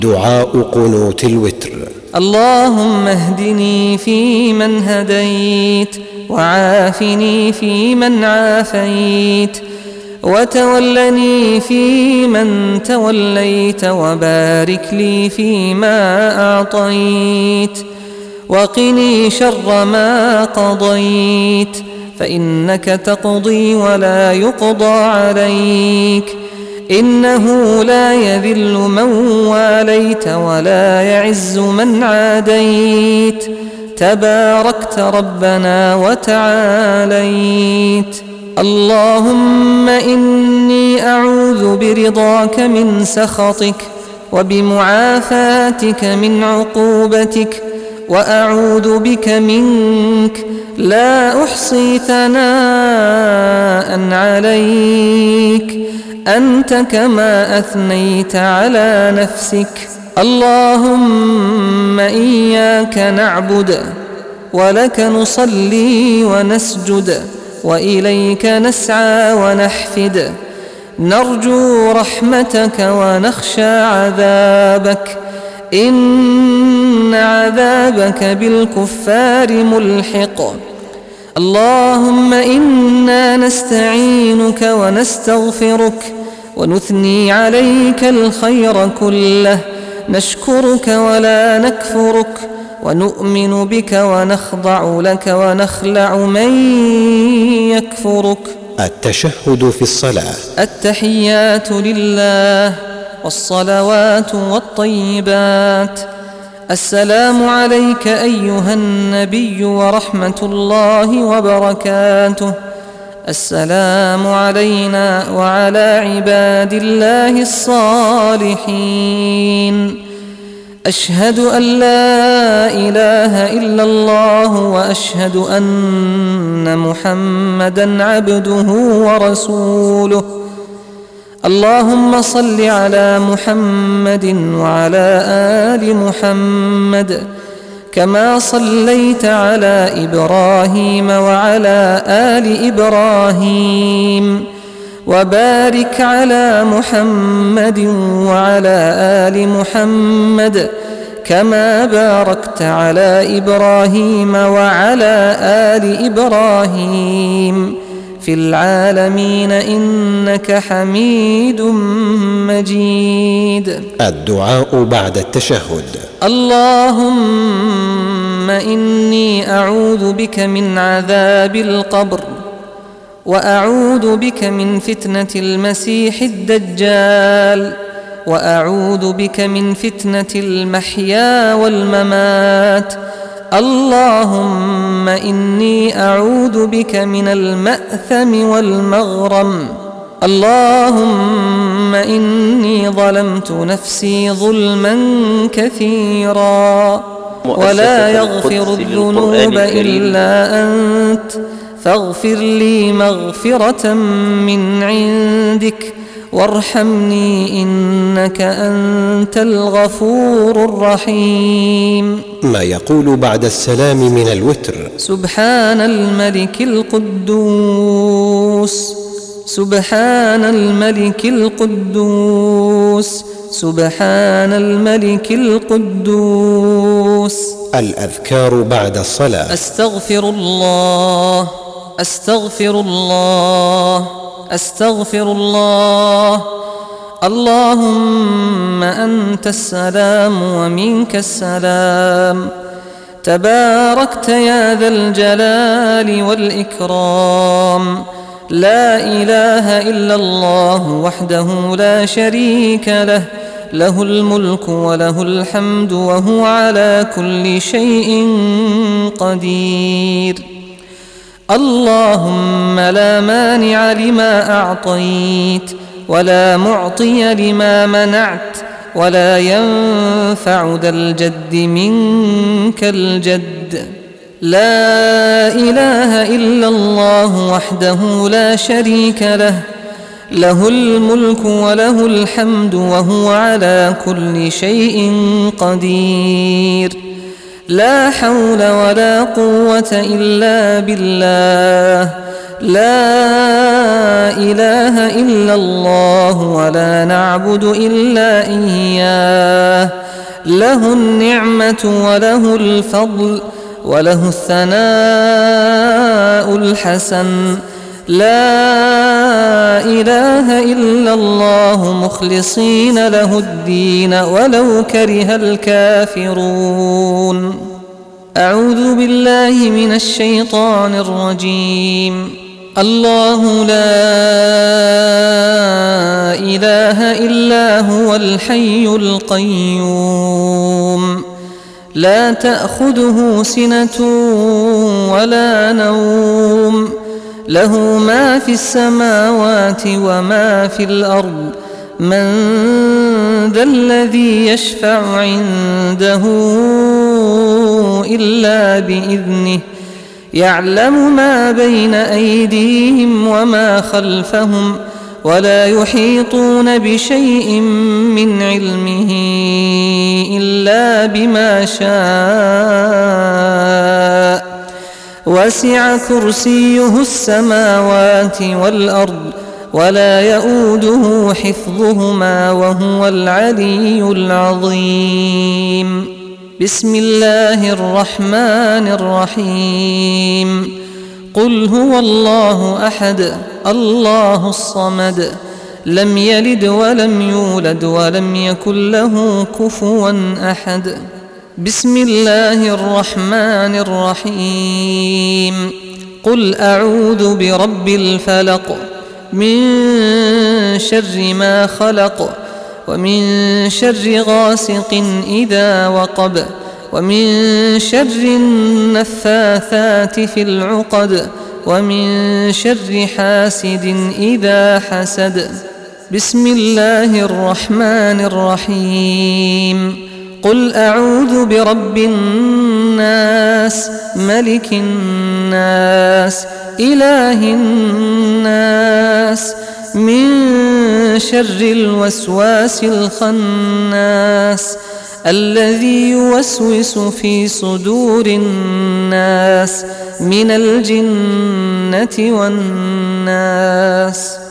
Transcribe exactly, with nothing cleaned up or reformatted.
دعاء قنوت الوتر. اللهم اهدني فيمن هديت، وعافني فيمن عافيت، وتولني فيمن توليت، وبارك لي فيما أعطيت، وقني شر ما قضيت، فإنك تقضي ولا يقضى عليك، إنه لا يذل من واليت ولا يعز من عاديت، تباركت ربنا وتعاليت. اللهم إني أعوذ برضاك من سخطك، وبمعافاتك من عقوبتك، وأعوذ بك منك، لا أحصي ثناء عليك، أنت كما أثنيت على نفسك. اللهم إياك نعبد، ولك نصلي ونسجد، وإليك نسعى ونحفد، نرجو رحمتك ونخشى عذابك، إن عذابك بالكفار ملحق. اللهم إنا نستعينك ونستغفرك، ونثني عليك الخير كله، نشكرك ولا نكفرك، ونؤمن بك ونخضع لك ونخلع من يكفرك. التشهد في الصلاة. التحيات لله، والصلوات والطيبات. السلام عليك أيها النبي ورحمة الله وبركاته. السلام علينا وعلى عباد الله الصالحين. أشهد أن لا إله إلا الله، وأشهد أن محمدًا عبده ورسوله. اللهم صل على محمد وعلى آل محمد، كما صليت على إبراهيم وعلى آل إبراهيم، وبارك على محمد وعلى آل محمد، كما باركت على إبراهيم وعلى آل إبراهيم في العالمين إنك حميد مجيد. الدعاء بعد التشهد. اللهم إني أعوذ بك من عذاب القبر، وأعوذ بك من فتنة المسيح الدجال، وأعوذ بك من فتنة المحيا والممات. اللهم إني أعوذ بك من المأثم والمغرم. اللهم إني ظلمت نفسي ظلما كثيرا، ولا يغفر الذنوب إلا أنت، فاغفر لي مغفرة من عندك، وارحمني إنك أنت الغفور الرحيم. ما يقول بعد السلام من الوتر. سبحان الملك القدوس، سبحان الملك القدوس، سبحان الملك القدوس. الأذكار بعد الصلاة. أستغفر الله، أستغفر الله، أستغفر الله. اللهم أنت السلام ومنك السلام، تباركت يا ذا الجلال والإكرام. لا إله إلا الله وحده لا شريك له، له الملك وله الحمد وهو على كل شيء قدير. اللهم لا مانع لما أعطيت، ولا معطي لما منعت، ولا ينفع ذا الجد منك الجد. لا إله إلا الله وحده لا شريك له، له الملك وله الحمد وهو على كل شيء قدير. لا حول ولا قوة إلا بالله. لا إله إلا الله ولا نعبد إلا إياه له النعمة وله الفضل وله الثناء الحسن لا إله إلا الله مخلصين له الدين ولو كره الكافرون. أعوذ بالله من الشيطان الرجيم. الله لا إله إلا هو الحي القيوم لا تأخذه سنة ولا نوم له ما في السماوات وما في الأرض من ذا الذي يشفع عنده إلا بإذنه يعلم ما بين أيديهم وما خلفهم ولا يحيطون بشيء من علمه إلا بما شاء وسع كرسيه السماوات والأرض ولا يؤوده حفظهما وهو العلي العظيم. بسم الله الرحمن الرحيم. قل هو الله أحد الله الصمد لم يلد ولم يولد ولم يكن له كفوا أحد. بسم الله الرحمن الرحيم. قل أعوذ برب الفلق من شر ما خلق ومن شر غاسق إذا وقب ومن شر النفاثات في العقد ومن شر حاسد إذا حسد. بسم الله الرحمن الرحيم. قل أعوذ برب الناس ملك الناس إله الناس من شر الوسواس الخناس الذي يوسوس في صدور الناس من الجنة والناس.